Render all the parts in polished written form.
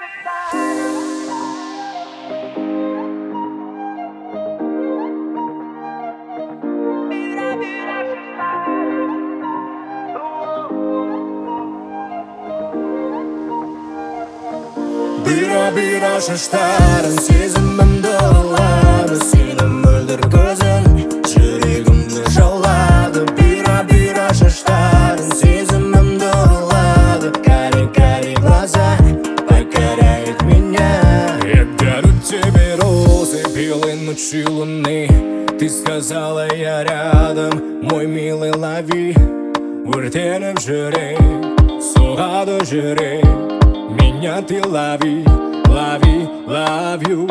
Бұйра шаштарың сезімімді ұрлады, сені мөлдір көзің жүрегімді жаулады. Бұйра шаштарың сезімімді ұрлады, карий глаза покоряют меня. Я дарю тебе розы белой ночью луны. Ты сказала, я рядом, мой милый, лови. Өртеніп жүрек, соғады жүрек, меня ты лови, love you.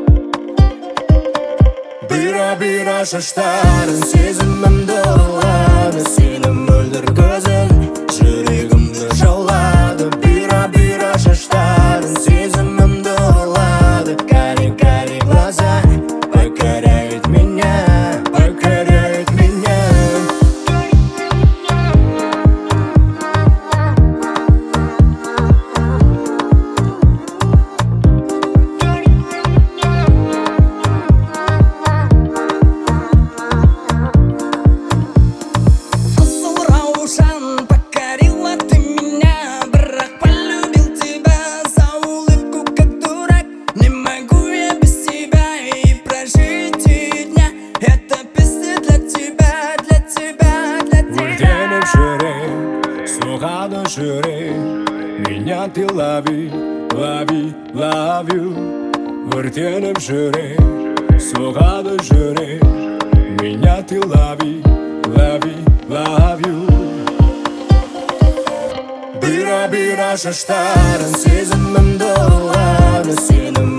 Бұйра шаштарың сезімімді ұрлады, сені мөлдір көзің жүрегімді жаулады. Бұйра шаштарың сезімімді ұрлады, карий глаза покоряют меня. Соғады жүрек, меня ты лови, love you. Өртеніп жүрек, соғады жүрек, меня ты лови, love you. Бұйра шаштарың сезімімді ұрлады, сені